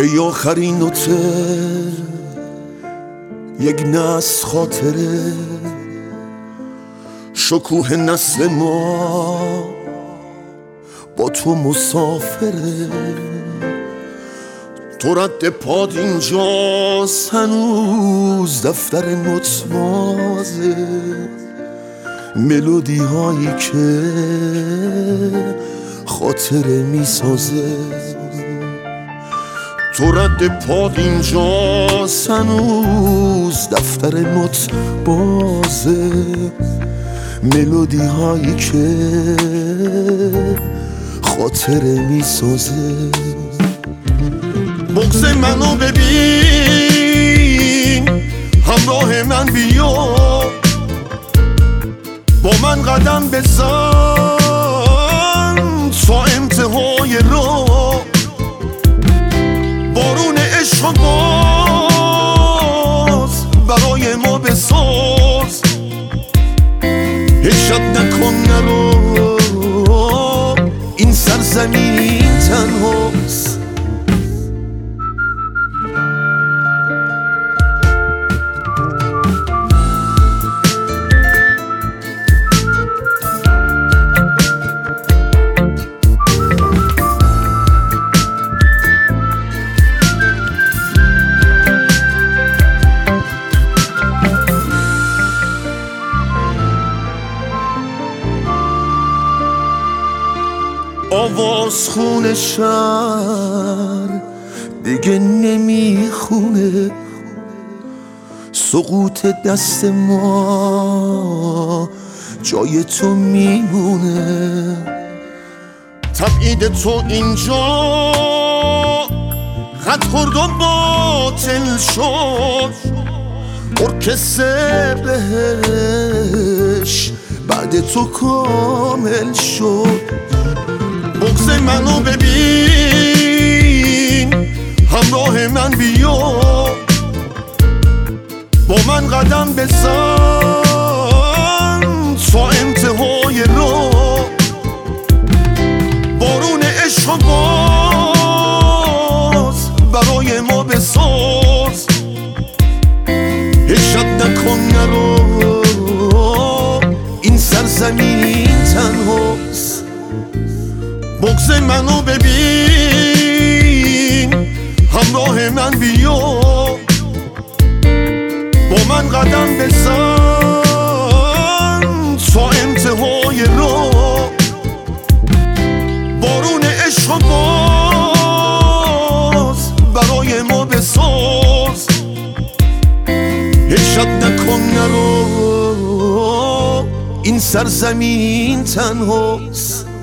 ای آخرین نوته یک نسل خاطره، شکوه نسل ما با تو مسافره. تو رد پاد اینجاست، هنوز دفتر نوت بازه، ملودی هایی که خاطره میسازه. تو رد پاد اینجاست، هنوز دفتر نوت بازه، ملودی هایی که خاطره میسازه. بغض منو ببین، همراه من بیا، با من قدم بزن تا انتهای راه. بارون عشق باز برای ما بساز، هیچ نکن نرو، این سرزمین تنهاست. آواز خون شهر دیگه نمیخونه، سقوط دست ما جای تو میمونه. تبعید تو اینجا خط خورد و باطل شد، ارکستر بهش بعد تو کامل شد. بغض منو ببین، همراه من بیا، با من قدم بزن تا انتهای راه. بارون عشق باز برای ما بساز، هیچ نکن نرو، این سرزمین تنهاست. بغض منو ببین، همراه من بیا، با من قدم بزن تا انتهای راه. بارون عشق باز برای ما بساز، هیچ نکن نرو، این سرزمین تنهاست.